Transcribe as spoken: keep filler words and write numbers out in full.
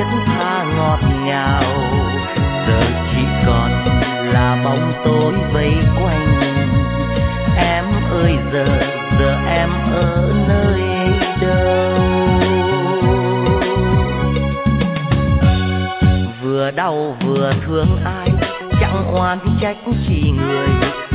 tha ngọt ngào, giờ chỉ còn là bóng tối vây quanh. Em ơi giờ, giờ em ở nơi đâu? Vừa đau vừa thương ai, chẳng oan trách chỉ người.